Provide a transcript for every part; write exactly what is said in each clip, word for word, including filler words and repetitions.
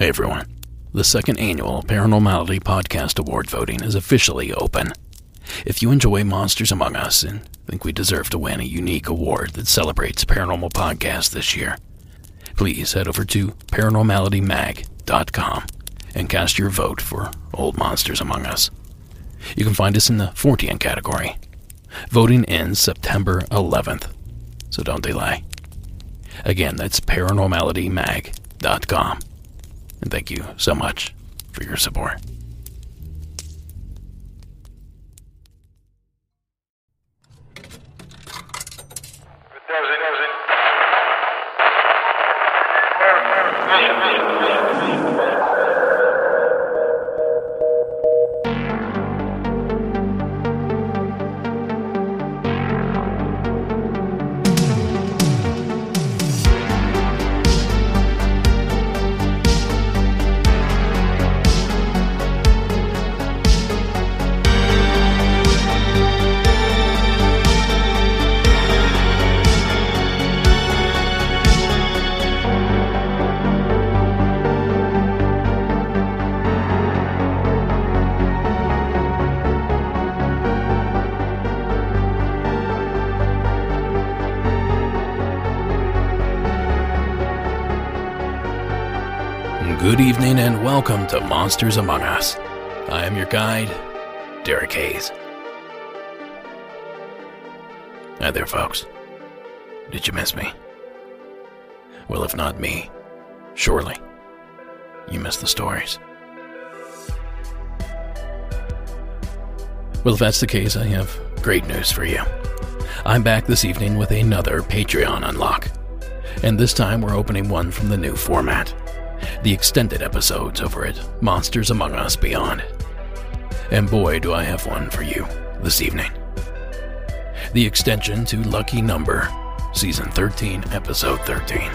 Hey everyone, the second annual Paranormality Podcast Award voting is officially open. If you enjoy Monsters Among Us and think we deserve to win a unique award that celebrates paranormal podcasts this year, please head over to paranormality mag dot com and cast your vote for Old Monsters Among Us. You can find us in the Fortean category. Voting ends September eleventh, so don't delay. Again, that's paranormality mag dot com. And thank you so much for your support. Good evening and welcome to Monsters Among Us. I am your guide, Derek Hayes. Hi there, folks. Did you miss me? Well, if not me, surely you missed the stories. Well, if that's the case, I have great news for you. I'm back this evening with another Patreon unlock. And this time we're opening one from the new format. The extended episodes over at Monsters Among Us Beyond. And boy, do I have one for you this evening. The extension to Lucky Number, Season thirteen, Episode thirteen.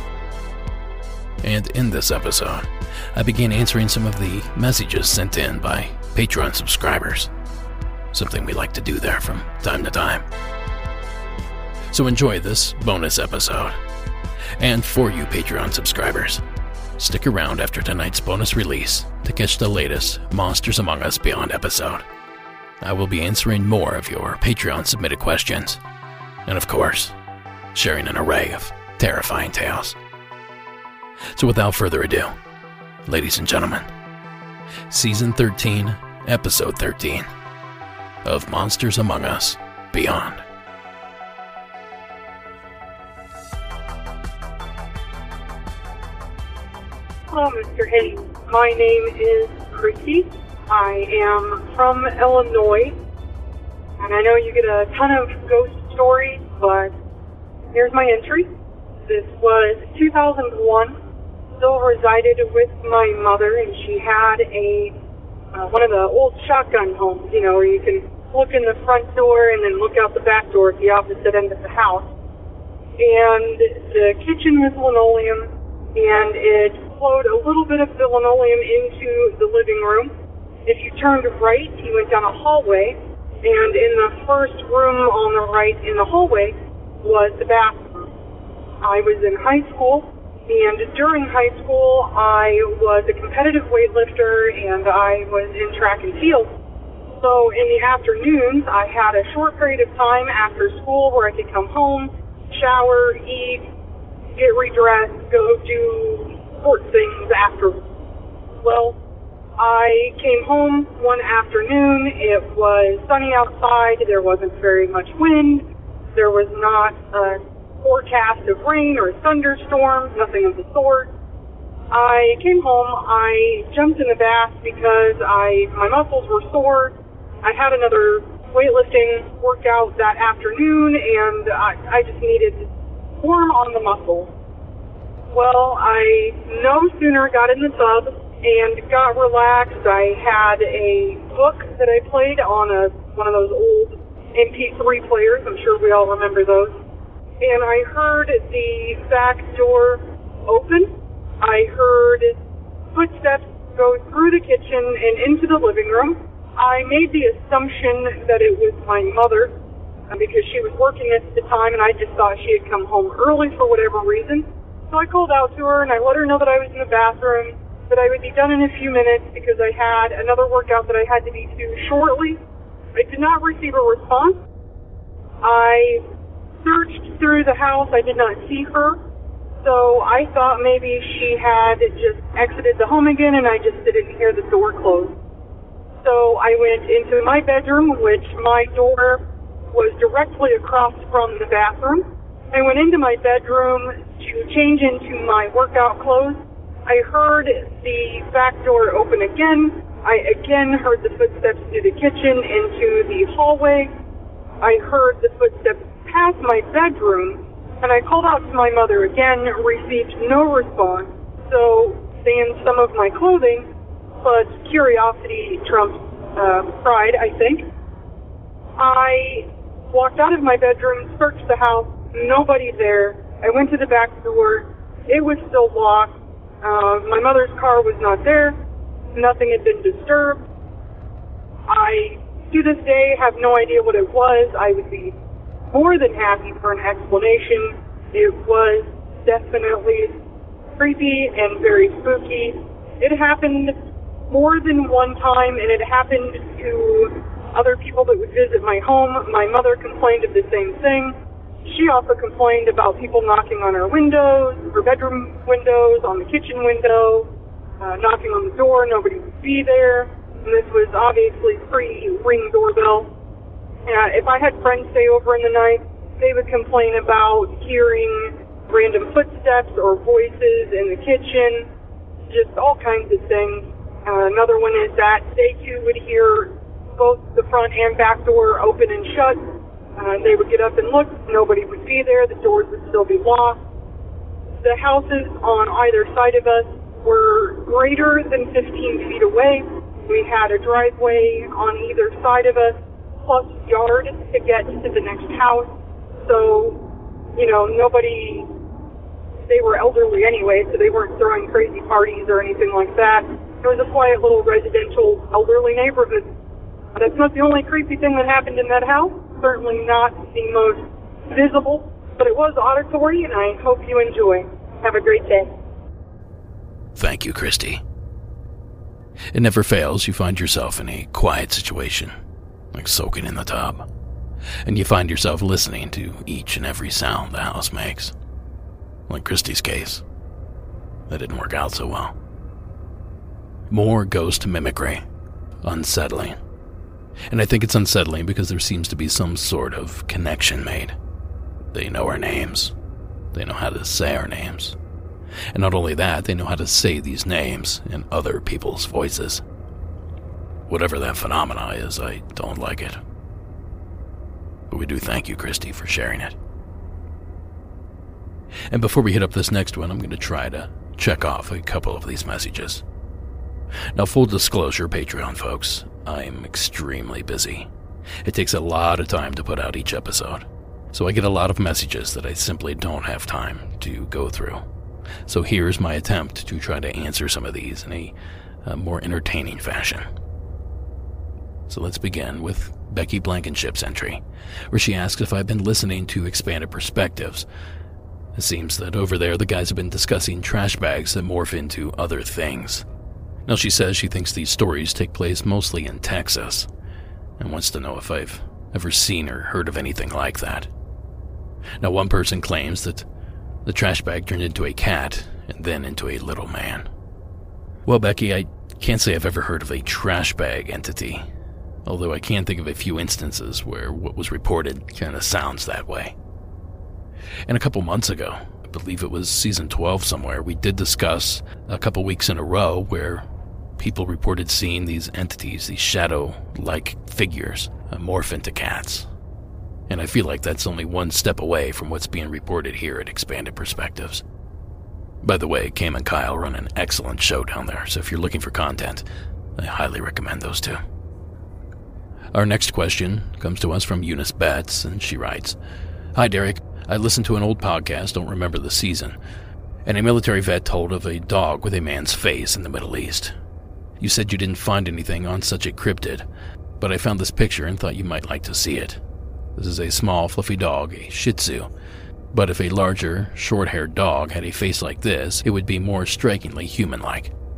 And in this episode, I begin answering some of the messages sent in by Patreon subscribers. Something we like to do there from time to time. So enjoy this bonus episode. And for you Patreon subscribers, stick around after tonight's bonus release to catch the latest Monsters Among Us Beyond episode. I will be answering more of your Patreon-submitted questions, and of course, sharing an array of terrifying tales. So without further ado, ladies and gentlemen, Season thirteen, Episode thirteen of Monsters Among Us Beyond. Hello, Mister Hayes. My name is Christy. I am from Illinois, and I know you get a ton of ghost stories, but here's my entry. This was two thousand one. Still resided with my mother, and she had a uh, one of the old shotgun homes, you know, where you can look in the front door and then look out the back door at the opposite end of the house. And the kitchen was linoleum, and it flowed a little bit of the linoleum into the living room. If you turned right, you went down a hallway, and in the first room on the right in the hallway was the bathroom. I was in high school, and during high school, I was a competitive weightlifter, and I was in track and field. So in the afternoons, I had a short period of time after school where I could come home, shower, eat, get redressed, go do sport things after. Well, I came home one afternoon. It was sunny outside. There wasn't very much wind. There was not a forecast of rain or thunderstorms, nothing of the sort. I came home. I jumped in the bath because I my muscles were sore. I had another weightlifting workout that afternoon, and I, I just needed warm on the muscles. Well, I no sooner got in the tub and got relaxed. I had a book that I played on a one of those old M P three players. I'm sure we all remember those. And I heard the back door open. I heard footsteps go through the kitchen and into the living room. I made the assumption that it was my mother because she was working at the time, and I just thought she had come home early for whatever reason. So I called out to her, and I let her know that I was in the bathroom, that I would be done in a few minutes because I had another workout that I had to be to shortly. I did not receive a response. I searched through the house. I did not see her. So I thought maybe she had just exited the home again and I just didn't hear the door close. So I went into my bedroom, which my door was directly across from the bathroom. I went into my bedroom to change into my workout clothes. I heard the back door open again. I again heard the footsteps through the kitchen into the hallway. I heard the footsteps past my bedroom, and I called out to my mother again, received no response. So, seeing some of my clothing, but curiosity trumps uh, pride, I think. I walked out of my bedroom, searched the house, nobody there. I went to the back door. It was still locked. Uh, my mother's car was not there. Nothing had been disturbed. I, to this day, have no idea what it was. I would be more than happy for an explanation. It was definitely creepy and very spooky. It happened more than one time, and it happened to other people that would visit my home. My mother complained of the same thing. She also complained about people knocking on her windows, her bedroom windows, on the kitchen window, uh, knocking on the door. Nobody would be there. And this was obviously pre-Ring doorbell. Uh, if I had friends stay over in the night, they would complain about hearing random footsteps or voices in the kitchen, just all kinds of things. Uh, another one is that they too would hear both the front and back door open and shut. Uh, they would get up and look. Nobody would be there. The doors would still be locked. The houses on either side of us were greater than fifteen feet away. We had a driveway on either side of us, plus yard to get to the next house. So, you know, nobody, they were elderly anyway, so they weren't throwing crazy parties or anything like that. It was a quiet little residential elderly neighborhood. That's not the only creepy thing that happened in that house. Certainly not the most visible, but it was auditory, and I hope you enjoy. Have a great day. Thank you, Christy. It never fails, you find yourself in a quiet situation, like soaking in the tub, and you find yourself listening to each and every sound the house makes. Like Christy's case, that didn't work out so well. More ghost mimicry. Unsettling. And I think it's unsettling because there seems to be some sort of connection made. They know our names. They know how to say our names. And not only that, they know how to say these names in other people's voices. Whatever that phenomena is, I don't like it. But we do thank you, Christy, for sharing it. And before we hit up this next one, I'm going to try to check off a couple of these messages. Now, full disclosure, Patreon folks, I'm extremely busy. It takes a lot of time to put out each episode, so I get a lot of messages that I simply don't have time to go through. So here's my attempt to try to answer some of these in a, a more entertaining fashion. So let's begin with Becky Blankenship's entry, where she asks if I've been listening to Expanded Perspectives. It seems that over there the guys have been discussing trash bags that morph into other things. Now, she says she thinks these stories take place mostly in Texas, and wants to know if I've ever seen or heard of anything like that. Now, one person claims that the trash bag turned into a cat and then into a little man. Well, Becky, I can't say I've ever heard of a trash bag entity, although I can think of a few instances where what was reported kind of sounds that way. And a couple months ago, I believe it was season twelve somewhere, we did discuss a couple weeks in a row where people reported seeing these entities, these shadow-like figures, uh, morph into cats. And I feel like that's only one step away from what's being reported here at Expanded Perspectives. By the way, Cam and Kyle run an excellent show down there, so if you're looking for content, I highly recommend those two. Our next question comes to us from Eunice Betts, and she writes, "Hi, Derek. I listened to an old podcast, don't remember the season, and a military vet told of a dog with a man's face in the Middle East. You said you didn't find anything on such a cryptid, but I found this picture and thought you might like to see it. This is a small, fluffy dog, a Shih Tzu. But if a larger, short-haired dog had a face like this, it would be more strikingly human-like.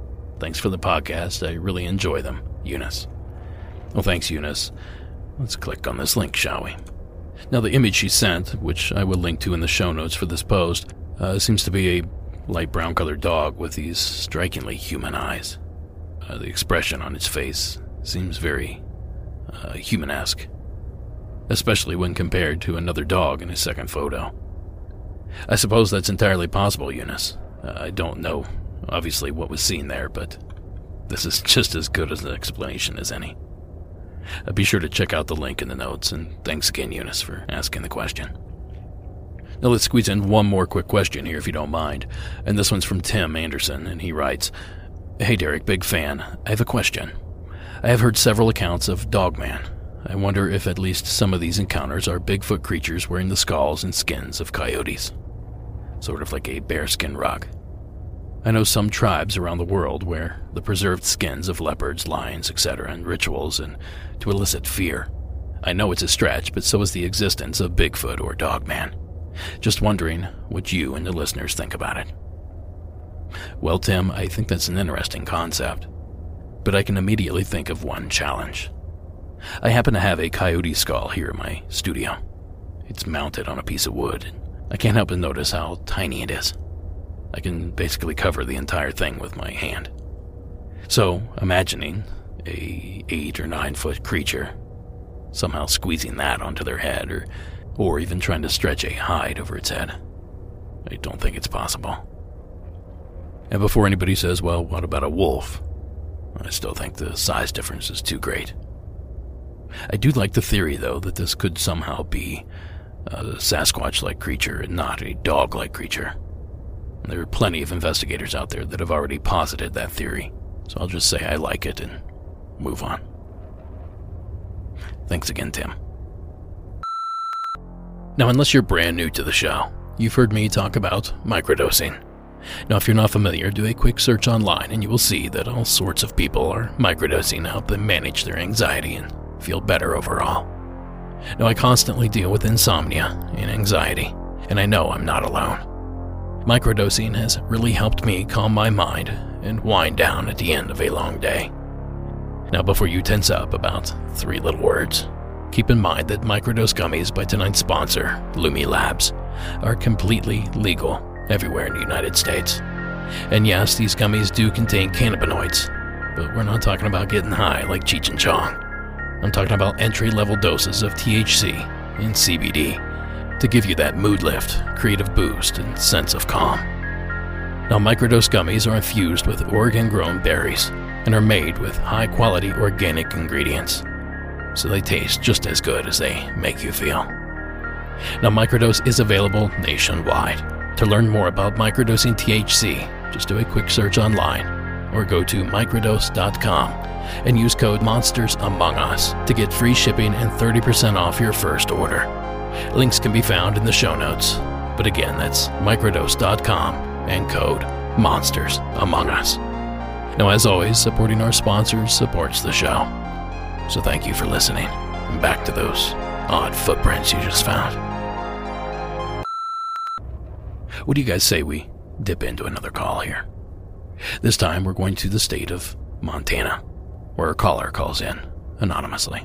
Thanks for the podcast. I really enjoy them. Eunice. Well, thanks, Eunice. Let's click on this link, shall we? Now, the image she sent, which I will link to in the show notes for this post, uh, seems to be a light brown-colored dog with these strikingly human eyes. Uh, the expression on its face seems very uh, human-esque, especially when compared to another dog in his second photo. I suppose that's entirely possible, Eunice. Uh, I don't know, obviously, what was seen there, but this is just as good as an explanation as any. Uh, be sure to check out the link in the notes, and thanks again, Eunice, for asking the question. Now let's squeeze in one more quick question here, if you don't mind, and this one's from Tim Anderson, and he writes, "Hey Derek, big fan. I have a question. I have heard several accounts of Dogman. I wonder if at least some of these encounters are Bigfoot creatures wearing the skulls and skins of coyotes. Sort of like a bearskin rug. I know some tribes around the world wear the preserved skins of leopards, lions, et cetera in rituals and to elicit fear. I know it's a stretch, but so is the existence of Bigfoot or Dogman. Just wondering what you and the listeners think about it." Well, Tim, I think that's an interesting concept, but I can immediately think of one challenge. I happen to have a coyote skull here in my studio. It's mounted on a piece of wood. I can't help but notice how tiny it is. I can basically cover the entire thing with my hand. So, imagining a eight or nine foot creature, somehow squeezing that onto their head, or, or even trying to stretch a hide over its head, I don't think it's possible. And before anybody says, well, what about a wolf? I still think the size difference is too great. I do like the theory, though, that this could somehow be a Sasquatch-like creature and not a dog-like creature. There are plenty of investigators out there that have already posited that theory, so I'll just say I like it and move on. Thanks again, Tim. Now, unless you're brand new to the show, you've heard me talk about microdosing. Now, if you're not familiar, do a quick search online and you will see that all sorts of people are microdosing to help them manage their anxiety and feel better overall. Now, I constantly deal with insomnia and anxiety, and I know I'm not alone. Microdosing has really helped me calm my mind and wind down at the end of a long day. Now, before you tense up about three little words, keep in mind that microdose gummies by tonight's sponsor, Lumi Labs, are completely legal everywhere in the United States. And yes, these gummies do contain cannabinoids, but we're not talking about getting high like Cheech and Chong. I'm talking about entry-level doses of T H C and C B D to give you that mood lift, creative boost, and sense of calm. Now, microdose gummies are infused with Oregon-grown berries and are made with high-quality organic ingredients, so they taste just as good as they make you feel. Now, microdose is available nationwide. To learn more about microdosing T H C, just do a quick search online or go to microdose dot com and use code MonstersAmongUs to get free shipping and thirty percent off your first order. Links can be found in the show notes, but again, that's microdose dot com and code MonstersAmongUs. Now, as always, supporting our sponsors supports the show. So thank you for listening, and back to those odd footprints you just found. What do you guys say we dip into another call here? This time we're going to the state of Montana, where a caller calls in anonymously.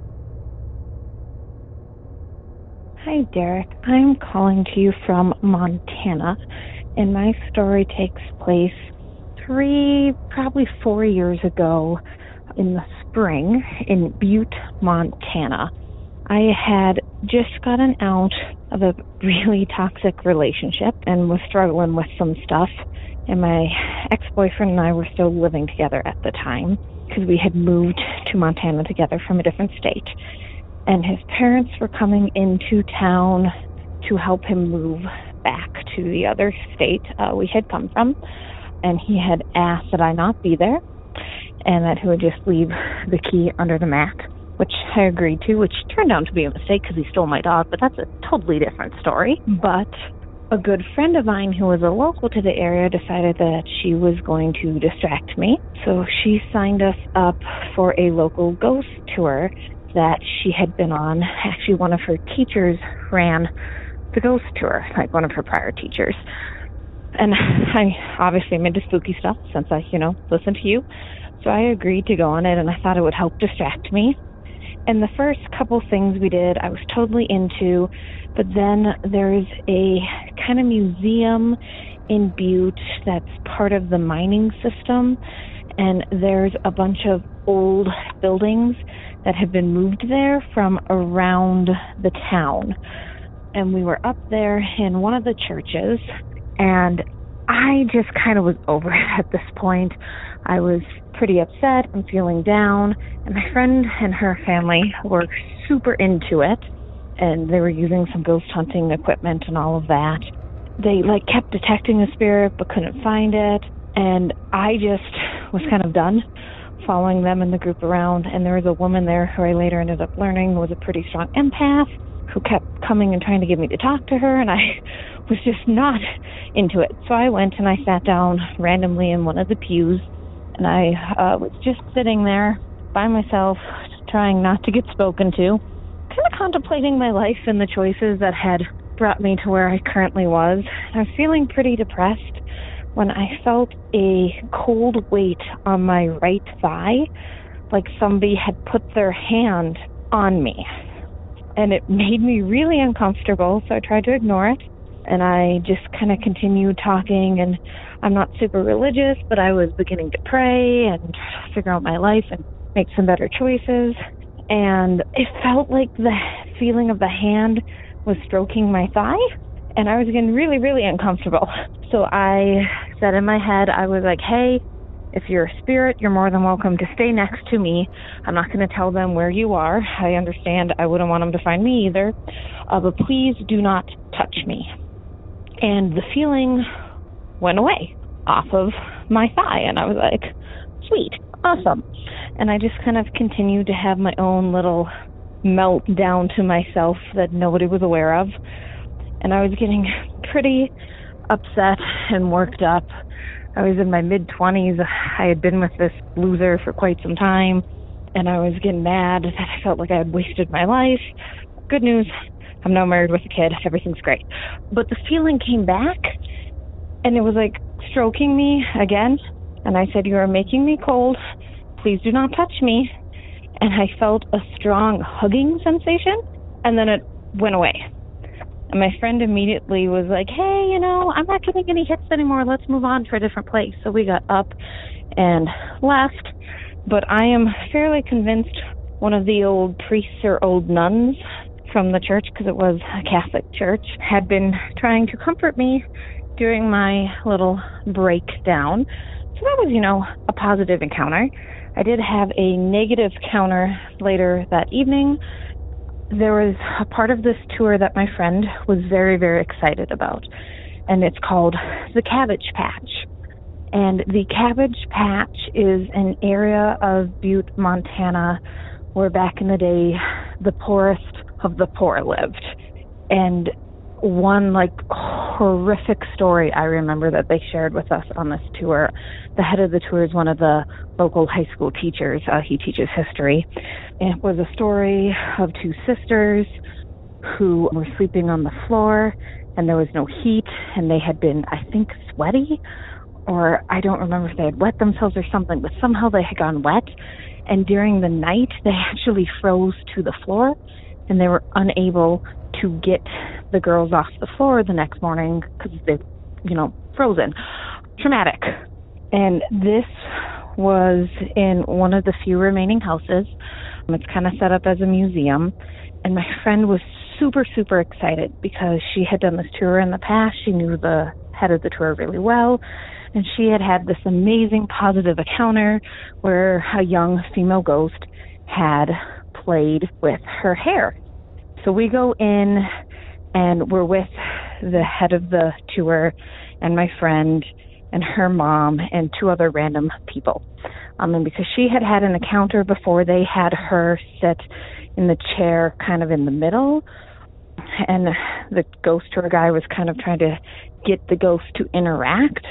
Hi, Derek. I'm calling to you from Montana, and my story takes place three, probably four years ago in the spring in Butte, Montana. I had just gotten out of a really toxic relationship and was struggling with some stuff, and my ex-boyfriend and I were still living together at the time because we had moved to Montana together from a different state. And his parents were coming into town to help him move back to the other state uh, we had come from. And he had asked that I not be there and that he would just leave the key under the mat, which I agreed to, which turned out to be a mistake because he stole my dog, but that's a totally different story. But a good friend of mine who was a local to the area decided that she was going to distract me. So she signed us up for a local ghost tour that she had been on. Actually, one of her teachers ran the ghost tour, like one of her prior teachers. And I obviously am into spooky stuff since I, you know, listen to you. So I agreed to go on it, and I thought it would help distract me. And the first couple things we did, I was totally into, but then there's a kind of museum in Butte that's part of the mining system, and there's a bunch of old buildings that have been moved there from around the town. And we were up there in one of the churches, and I just kind of was over it at this point. I was pretty upset and feeling down, and my friend and her family were super into it, and they were using some ghost hunting equipment and all of that. They like kept detecting the spirit but couldn't find it, and I just was kind of done following them and the group around. And there was a woman there who I later ended up learning was a pretty strong empath, who kept coming and trying to get me to talk to her, and I was just not into it. So I went and I sat down randomly in one of the pews, and I uh, was just sitting there by myself, trying not to get spoken to, kind of contemplating my life and the choices that had brought me to where I currently was. I was feeling pretty depressed when I felt a cold weight on my right thigh, like somebody had put their hand on me. And it made me really uncomfortable, so I tried to ignore it. And I just kind of continued talking, and I'm not super religious, but I was beginning to pray and figure out my life and make some better choices. And it felt like the feeling of the hand was stroking my thigh, and I was getting really, really uncomfortable. So I said in my head, I was like, hey, if you're a spirit, you're more than welcome to stay next to me. I'm not going to tell them where you are. I understand I wouldn't want them to find me either. Uh, but please do not touch me. And the feeling went away off of my thigh. And I was like, sweet, awesome. And I just kind of continued to have my own little meltdown to myself that nobody was aware of. And I was getting pretty upset and worked up. I was in my mid-twenties. I had been with this loser for quite some time, and I was getting mad that I felt like I had wasted my life. Good news, I'm now married with a kid. Everything's great. But the feeling came back, and it was like stroking me again. And I said, you are making me cold. Please do not touch me. And I felt a strong hugging sensation, and then it went away. And my friend immediately was like, hey, you know, I'm not getting any hits anymore. Let's move on to a different place. So we got up and left. But I am fairly convinced one of the old priests or old nuns from the church, because it was a Catholic church, had been trying to comfort me during my little breakdown. So that was, you know, a positive encounter. I did have a negative encounter later that evening. There was a part of this tour that my friend was very, very excited about, and it's called the Cabbage Patch. And the Cabbage Patch is an area of Butte, Montana, where back in the day, the poorest of the poor lived. And one, like, horrific story I remember that they shared with us on this tour. The head of the tour is one of the local high school teachers. Uh, he teaches history. And it was a story of two sisters who were sleeping on the floor, and there was no heat, and they had been, I think, sweaty, or I don't remember if they had wet themselves or something, but somehow they had gone wet. And during the night, they actually froze to the floor, and they were unable to get the girls off the floor the next morning because they, you know, frozen. Traumatic. And this was in one of the few remaining houses. It's kind of set up as a museum. And my friend was super, super excited because she had done this tour in the past. She knew the head of the tour really well. And she had had this amazing positive encounter where a young female ghost had played with her hair. So we go in, and we're with the head of the tour and my friend and her mom and two other random people. Um, and because she had had an encounter before, they had her sit in the chair kind of in the middle. And the ghost tour guy was kind of trying to get the ghost to interact.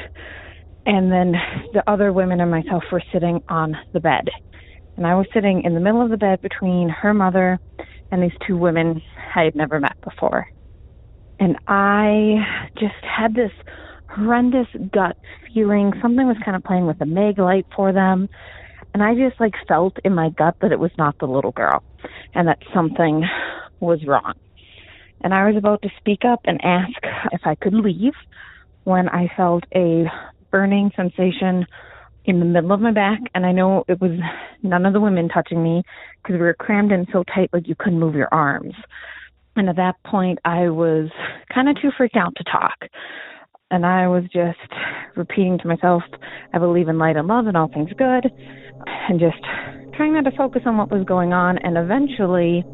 And then the other women and myself were sitting on the bed. And I was sitting in the middle of the bed between her mother and these two women I had never met before. And I just had this horrendous gut feeling. Something was kind of playing with the Meg light for them. And I just like felt in my gut that it was not the little girl and that something was wrong. And I was about to speak up and ask if I could leave when I felt a burning sensation in the middle of my back. And I know it was none of the women touching me because we were crammed in so tight like you couldn't move your arms. And at that point, I was kind of too freaked out to talk. And I was just repeating to myself, I believe in light and love and all things good, and just trying not to focus on what was going on. And eventually,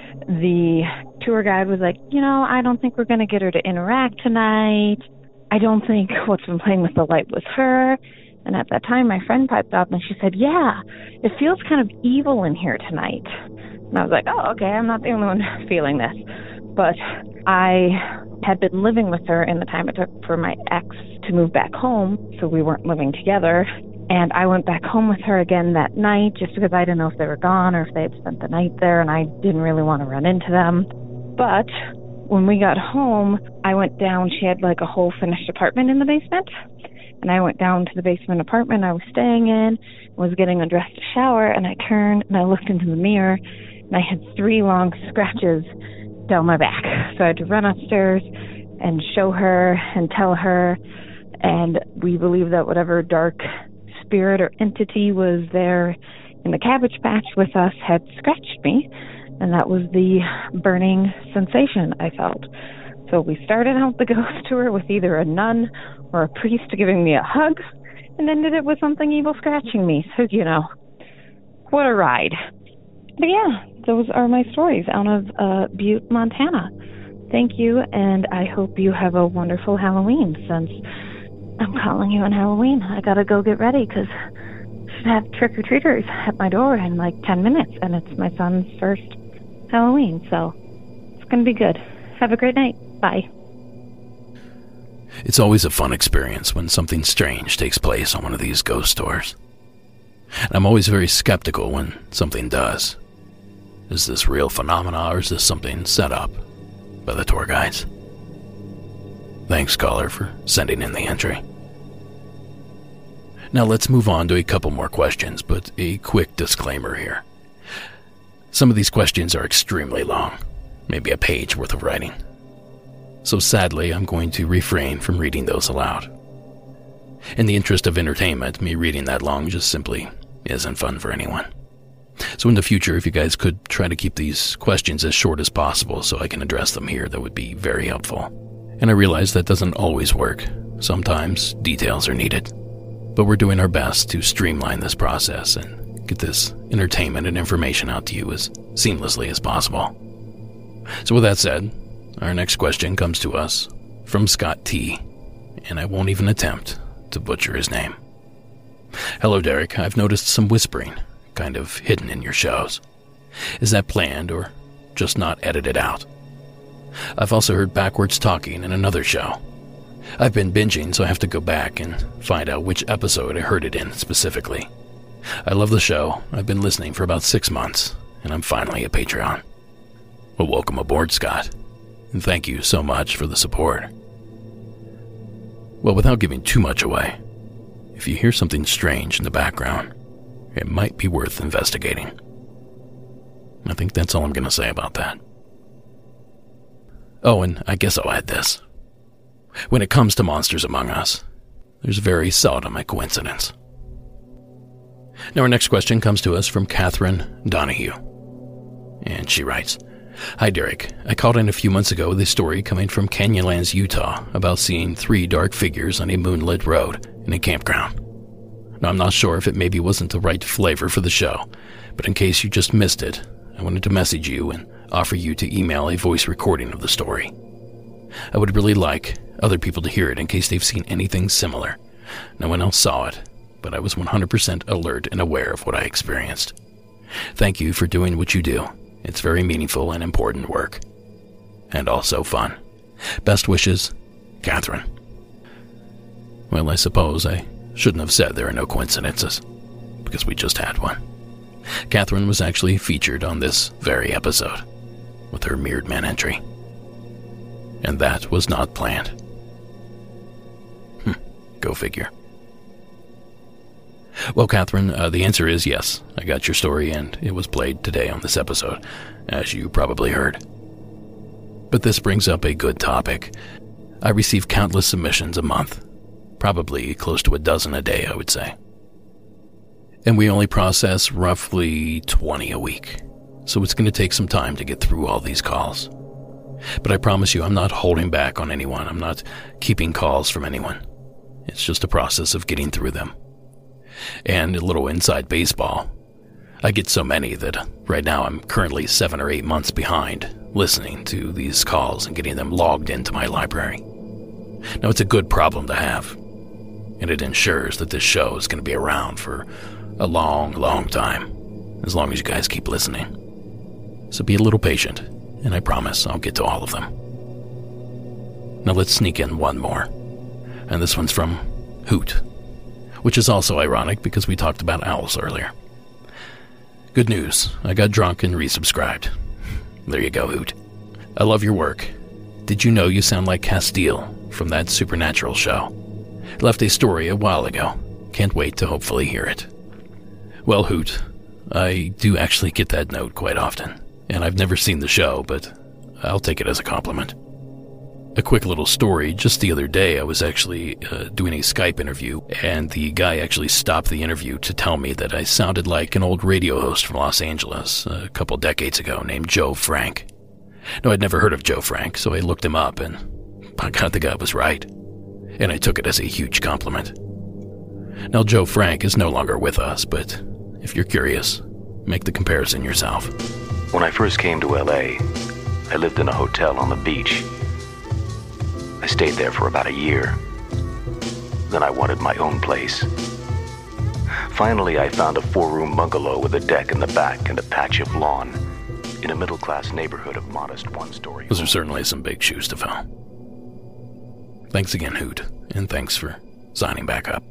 the tour guide was like, you know, I don't think we're going to get her to interact tonight. I don't think what's been playing with the light was her. And at that time, my friend piped up and she said, yeah, it feels kind of evil in here tonight. And I was like, oh, okay, I'm not the only one feeling this. But I had been living with her in the time it took for my ex to move back home, so we weren't living together. And I went back home with her again that night just because I didn't know if they were gone or if they had spent the night there, and I didn't really want to run into them. But when we got home, I went down. She had like a whole finished apartment in the basement. And I went down to the basement apartment I was staying in, was getting undressed to shower, and I turned and I looked into the mirror, and I had three long scratches down my back. So I had to run upstairs and show her and tell her, and we believe that whatever dark spirit or entity was there in the Cabbage Patch with us had scratched me, and that was the burning sensation I felt. So we started out the ghost tour with either a nun or a priest giving me a hug, and ended it with something evil scratching me. So, you know, what a ride. But yeah, those are my stories out of uh, Butte, Montana. Thank you, and I hope you have a wonderful Halloween. Since I'm calling you on Halloween, I gotta go get ready because I should have trick-or-treaters at my door in like ten minutes, and it's my son's first Halloween, so it's gonna be good. Have a great night. Bye. It's always a fun experience when something strange takes place on one of these ghost tours. And I'm always very skeptical when something does. Is this real phenomena, or is this something set up by the tour guides? Thanks, caller, for sending in the entry. Now let's move on to a couple more questions, but a quick disclaimer here. Some of these questions are extremely long, maybe a page worth of writing. So sadly, I'm going to refrain from reading those aloud. In the interest of entertainment, me reading that long just simply isn't fun for anyone. So in the future, if you guys could try to keep these questions as short as possible so I can address them here, that would be very helpful. And I realize that doesn't always work. Sometimes details are needed. But we're doing our best to streamline this process and get this entertainment and information out to you as seamlessly as possible. So with that said, our next question comes to us from Scott T, and I won't even attempt to butcher his name. Hello, Derek. I've noticed some whispering, kind of hidden in your shows. Is that planned or just not edited out? I've also heard backwards talking in another show. I've been binging, so I have to go back and find out which episode I heard it in specifically. I love the show. I've been listening for about six months, and I'm finally a Patreon. Well, welcome aboard, Scott. And thank you so much for the support. Well, without giving too much away, if you hear something strange in the background, it might be worth investigating. I think that's all I'm going to say about that. Oh, and I guess I'll add this. When it comes to Monsters Among Us, there's very seldom a coincidence. Now our next question comes to us from Catherine Donahue. And she writes, Hi, Derek. I called in a few months ago with a story coming from Canyonlands, Utah, about seeing three dark figures on a moonlit road in a campground. Now, I'm not sure if it maybe wasn't the right flavor for the show, but in case you just missed it, I wanted to message you and offer you to email a voice recording of the story. I would really like other people to hear it in case they've seen anything similar. No one else saw it, but I was one hundred percent alert and aware of what I experienced. Thank you for doing what you do. It's very meaningful and important work. And also fun. Best wishes, Catherine. Well, I suppose I shouldn't have said there are no coincidences, because we just had one. Catherine was actually featured on this very episode, with her Mirrored Man entry. And that was not planned. Go figure. Well, Catherine, uh, the answer is yes. I got your story, and it was played today on this episode, as you probably heard. But this brings up a good topic. I receive countless submissions a month, probably close to a dozen a day, I would say. And we only process roughly twenty a week, so it's going to take some time to get through all these calls. But I promise you, I'm not holding back on anyone. I'm not keeping calls from anyone. It's just a process of getting through them. And a little inside baseball, I get so many that right now I'm currently seven or eight months behind listening to these calls and getting them logged into my library. Now, it's a good problem to have, and it ensures that this show is going to be around for a long, long time, as long as you guys keep listening. So be a little patient, and I promise I'll get to all of them. Now let's sneak in one more, and this one's from Hoot, which is also ironic because we talked about owls earlier. Good news, I got drunk and resubscribed. There you go, Hoot. I love your work. Did you know you sound like Castile from that Supernatural show? Left a story a while ago. Can't wait to hopefully hear it. Well, Hoot, I do actually get that note quite often, and I've never seen the show, but I'll take it as a compliment. A quick little story, just the other day I was actually uh, doing a Skype interview, and the guy actually stopped the interview to tell me that I sounded like an old radio host from Los Angeles a couple decades ago named Joe Frank. No, I'd never heard of Joe Frank, so I looked him up, and by God, the guy was right. And I took it as a huge compliment. Now, Joe Frank is no longer with us, but if you're curious, make the comparison yourself. When I first came to L A, I lived in a hotel on the beach. I stayed there for about a year. Then I wanted my own place. Finally, I found a four-room bungalow with a deck in the back and a patch of lawn in a middle-class neighborhood of modest one-story. Those are certainly some big shoes to fill. Thanks again, Hoot, and thanks for signing back up.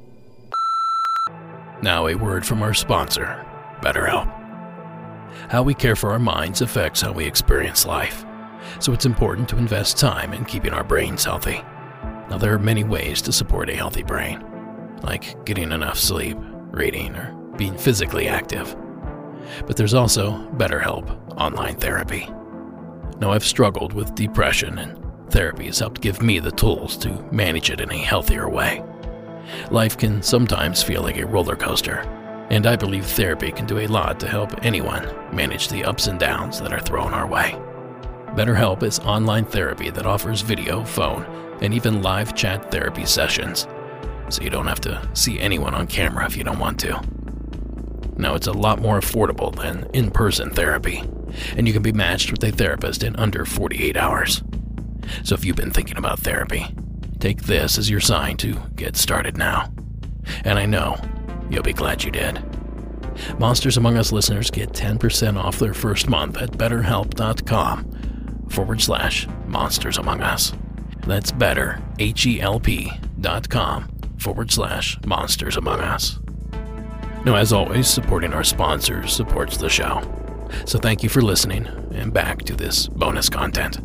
Now a word from our sponsor, BetterHelp. How we care for our minds affects how we experience life. So it's important to invest time in keeping our brains healthy. Now, there are many ways to support a healthy brain, like getting enough sleep, reading, or being physically active. But there's also BetterHelp online therapy. Now, I've struggled with depression, and therapy has helped give me the tools to manage it in a healthier way. Life can sometimes feel like a roller coaster, and I believe therapy can do a lot to help anyone manage the ups and downs that are thrown our way. BetterHelp is online therapy that offers video, phone, and even live chat therapy sessions, so you don't have to see anyone on camera if you don't want to. Now, it's a lot more affordable than in-person therapy, and you can be matched with a therapist in under forty-eight hours. So if you've been thinking about therapy, take this as your sign to get started now. And I know you'll be glad you did. Monsters Among Us listeners get ten percent off their first month at betterhelp.com forward slash Monsters Among Us. That's better, H-E-L-P dot com forward slash Monsters Among Us. Now, as always, supporting our sponsors supports the show. So thank you for listening, and back to this bonus content.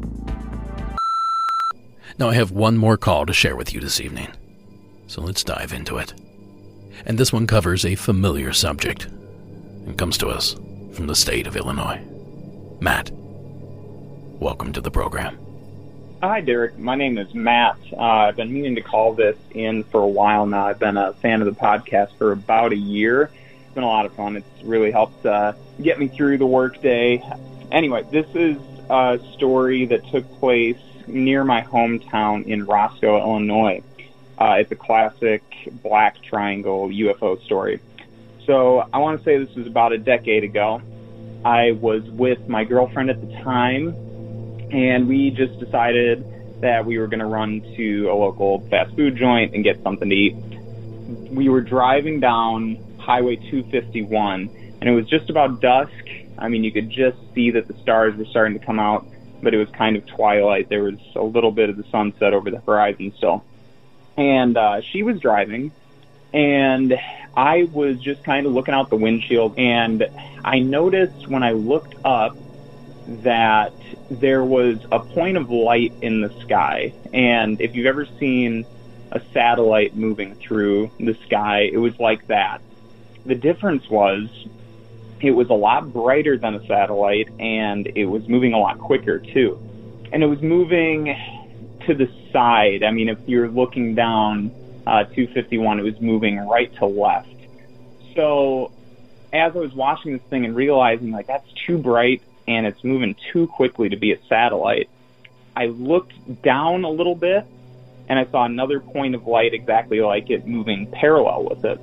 Now, I have one more call to share with you this evening, so let's dive into it. And this one covers a familiar subject and comes to us from the state of Illinois. Matt, welcome to the program. Hi, Derek. My name is Matt. Uh, I've been meaning to call this in for a while now. I've been a fan of the podcast for about a year. It's been a lot of fun. It's really helped uh, get me through the workday. Anyway, this is a story that took place near my hometown in Roscoe, Illinois. Uh, it's a classic black triangle U F O story. So I want to say this was about a decade ago. I was with my girlfriend at the time, and we just decided that we were going to run to a local fast food joint and get something to eat. We were driving down Highway two fifty-one, and it was just about dusk. I mean, you could just see that the stars were starting to come out, but it was kind of twilight. There was a little bit of the sunset over the horizon still. And uh, she was driving, and I was just kind of looking out the windshield, and I noticed when I looked up that there was a point of light in the sky. And if you've ever seen a satellite moving through the sky. It was like that. The difference was it was a lot brighter than a satellite, and it was moving a lot quicker, too. And it was moving to the side. I mean, if you're looking down uh, two fifty-one, it was moving right to left. So as I was watching this thing and realizing, like, that's too bright and it's moving too quickly to be a satellite, I looked down a little bit, and I saw another point of light exactly like it moving parallel with it.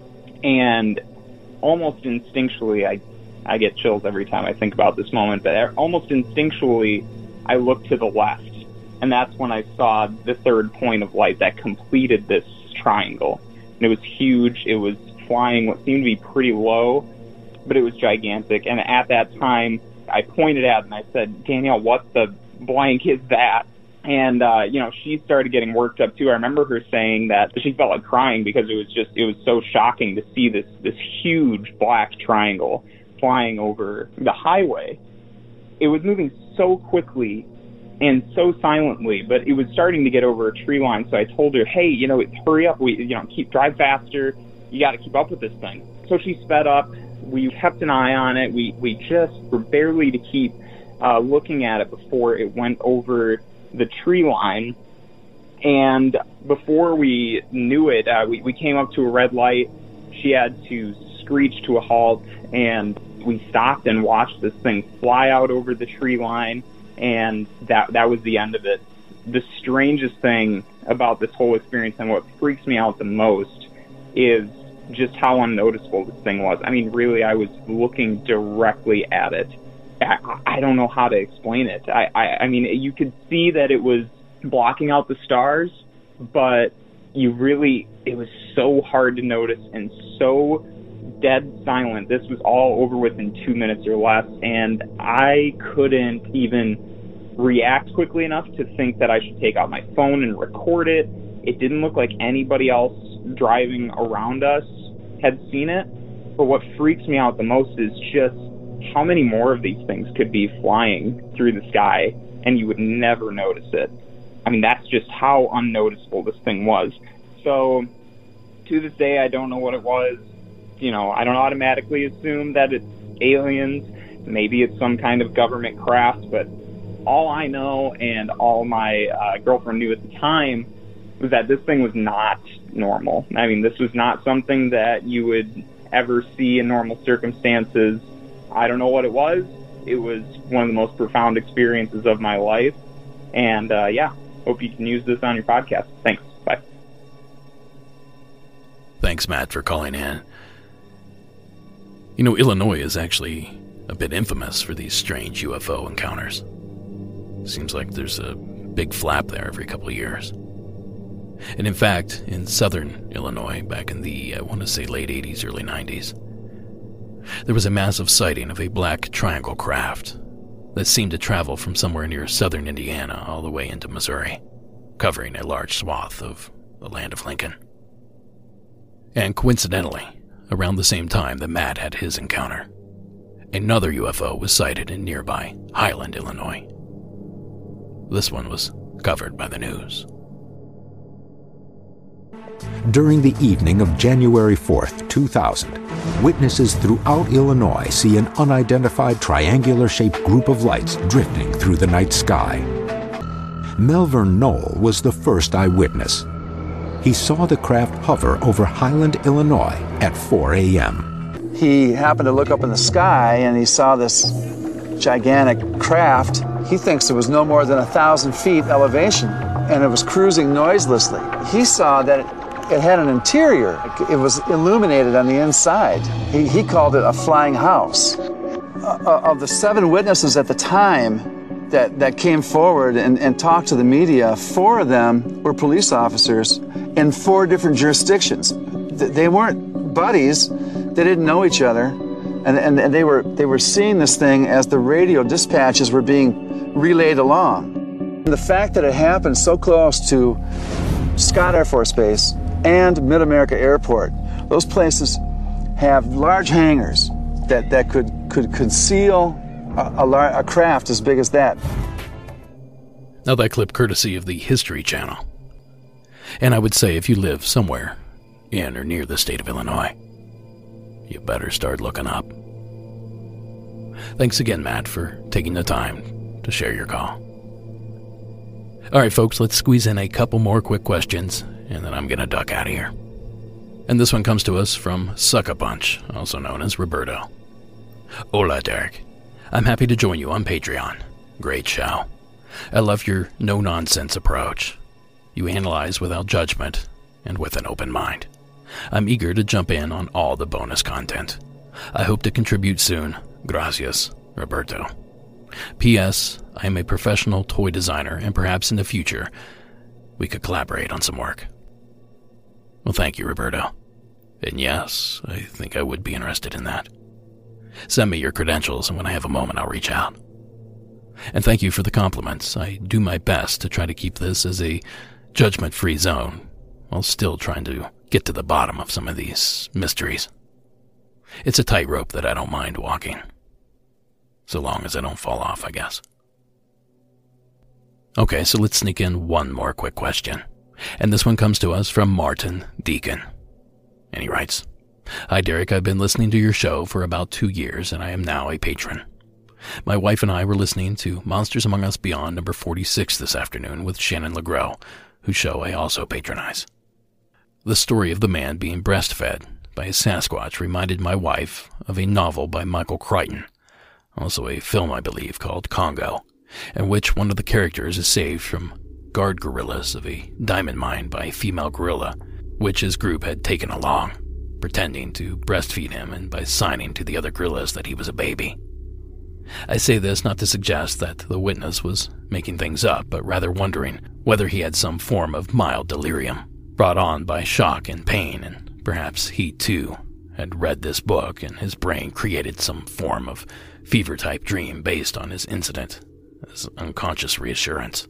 And almost instinctually, I I get chills every time I think about this moment, but almost instinctually, I looked to the left. And that's when I saw the third point of light that completed this triangle. And it was huge. It was flying what seemed to be pretty low, but it was gigantic. And at that time, I pointed at it and I said, Danielle, what the blank is that? And, uh, you know, she started getting worked up, too. I remember her saying that she felt like crying because it was just, it was so shocking to see this, this huge black triangle flying over the highway. It was moving so quickly and so silently, but it was starting to get over a tree line. So I told her, hey, you know, hurry up. We, you know, keep drive faster. You got to keep up with this thing. So she sped up. We kept an eye on it. We, we just were barely to keep uh, looking at it before it went over the tree line. And before we knew it, uh, we, we came up to a red light. She had to screech to a halt, and we stopped and watched this thing fly out over the tree line, and that that was the end of it. The strangest thing about this whole experience, and what freaks me out the most, is just how unnoticeable this thing was. I mean, really, I was looking directly at it. I, I don't know how to explain it. I, I, I mean, you could see that it was blocking out the stars, but you really, it was so hard to notice and so dead silent. This was all over within two minutes or less, and I couldn't even react quickly enough to think that I should take out my phone and record it. It didn't look like anybody else driving around us had seen it, but what freaks me out the most is just how many more of these things could be flying through the sky and you would never notice it. I mean, that's just how unnoticeable this thing was. So to this day, I don't know what it was. You know, I don't automatically assume that it's aliens. Maybe it's some kind of government craft, but all I know and all my uh, girlfriend knew at the time was that this thing was not normal. I mean, this was not something that you would ever see in normal circumstances. I don't know what it was. It was one of the most profound experiences of my life. And, uh, yeah, hope you can use this on your podcast. Thanks. Bye. Thanks, Matt, for calling in. You know, Illinois is actually a bit infamous for these strange U F O encounters. Seems like there's a big flap there every couple of years. And in fact, in southern Illinois, back in the, I want to say, late eighties, early nineties, there was a massive sighting of a black triangle craft that seemed to travel from somewhere near southern Indiana all the way into Missouri, covering a large swath of the land of Lincoln. And coincidentally, around the same time that Matt had his encounter, another U F O was sighted in nearby Highland, Illinois. This one was covered by the news. During the evening of January fourth, two thousand, witnesses throughout Illinois see an unidentified triangular-shaped group of lights drifting through the night sky. Melvern Knoll was the first eyewitness. He saw the craft hover over Highland, Illinois at four a.m. He happened to look up in the sky and he saw this gigantic craft. He thinks it was no more than a thousand feet elevation, and it was cruising noiselessly. He saw that it, it had an interior. It was illuminated on the inside. He, he called it a flying house. Uh, of the seven witnesses at the time that, that came forward and, and talked to the media, four of them were police officers in four different jurisdictions. They weren't buddies. They didn't know each other. And, and, and they were they were seeing this thing as the radio dispatches were being relayed along. And the fact that it happened so close to Scott Air Force Base and Mid-America Airport, those places have large hangars that, that could, could conceal a, a, lar- a craft as big as that. Now that clip courtesy of the History Channel. And I would say if you live somewhere in or near the state of Illinois, you better start looking up. Thanks again, Matt, for taking the time to share your call. All right, folks, let's squeeze in a couple more quick questions, and then I'm going to duck out of here. And this one comes to us from Suck-a-Punch, also known as Roberto. Hola, Derek. I'm happy to join you on Patreon. Great show. I love your no-nonsense approach. You analyze without judgment and with an open mind. I'm eager to jump in on all the bonus content. I hope to contribute soon. Gracias, Roberto. P S. I am a professional toy designer, and perhaps in the future, we could collaborate on some work. Well, thank you, Roberto. And yes, I think I would be interested in that. Send me your credentials, and when I have a moment, I'll reach out. And thank you for the compliments. I do my best to try to keep this as a judgment-free zone, while still trying to get to the bottom of some of these mysteries. It's a tightrope that I don't mind walking. So long as I don't fall off, I guess. Okay, so let's sneak in one more quick question. And this one comes to us from Martin Deacon. And he writes, Hi, Derek. I've been listening to your show for about two years, and I am now a patron. My wife and I were listening to Monsters Among Us Beyond number forty-six this afternoon with Shannon LeGros, whose show I also patronize. The story of the man being breastfed by a Sasquatch reminded my wife of a novel by Michael Crichton, also a film, I believe, called Congo, in which one of the characters is saved from guard gorillas of a diamond mine by a female gorilla, which his group had taken along, pretending to breastfeed him and by signing to the other gorillas that he was a baby. I say this not to suggest that the witness was making things up, but rather wondering whether he had some form of mild delirium, brought on by shock and pain, and perhaps he, too, had read this book and his brain created some form of fever-type dream based on his incident as unconscious reassurance.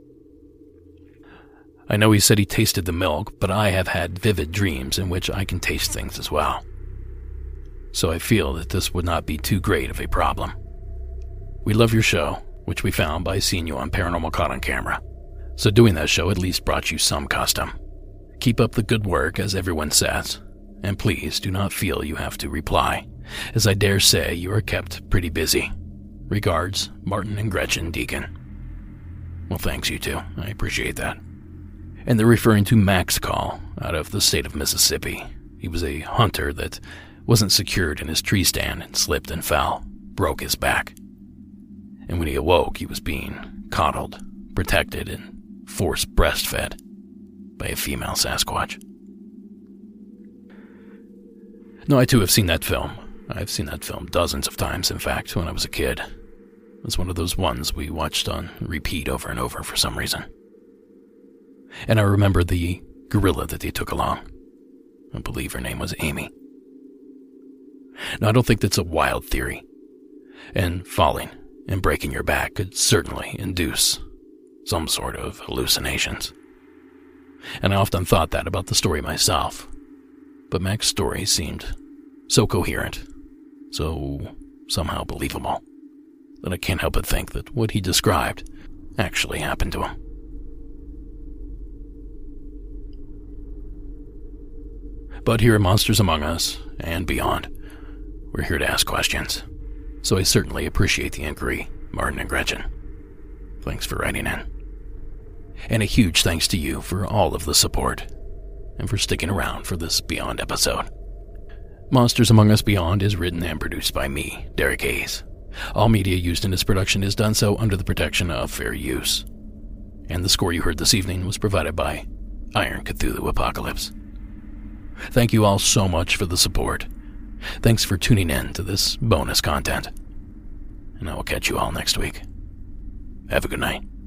I know he said he tasted the milk, but I have had vivid dreams in which I can taste things as well. So I feel that this would not be too great of a problem. We love your show, which we found by seeing you on Paranormal Caught on Camera. So doing that show at least brought you some custom. Keep up the good work, as everyone says, and please do not feel you have to reply, as I dare say you are kept pretty busy. Regards, Martin and Gretchen Deacon. Well, thanks, you two. I appreciate that. And they're referring to Max Call out of the state of Mississippi. He was a hunter that wasn't secured in his tree stand and slipped and fell, broke his back. And when he awoke, he was being coddled, protected, and forced breastfed by a female Sasquatch. No, I too have seen that film. I've seen that film dozens of times, in fact, when I was a kid. It was one of those ones we watched on repeat over and over for some reason. And I remember the gorilla that they took along. I believe her name was Amy. Now, I don't think that's a wild theory. And falling and breaking your back could certainly induce some sort of hallucinations. And I often thought that about the story myself. But Mac's story seemed so coherent, so somehow believable, that I can't help but think that what he described actually happened to him. But here at Monsters Among Us, and beyond, we're here to ask questions. So I certainly appreciate the inquiry, Martin and Gretchen. Thanks for writing in. And a huge thanks to you for all of the support, and for sticking around for this Beyond episode. Monsters Among Us Beyond is written and produced by me, Derek Hayes. All media used in this production is done so under the protection of fair use. And the score you heard this evening was provided by Iron Cthulhu Apocalypse. Thank you all so much for the support. Thanks for tuning in to this bonus content. And I will catch you all next week. Have a good night.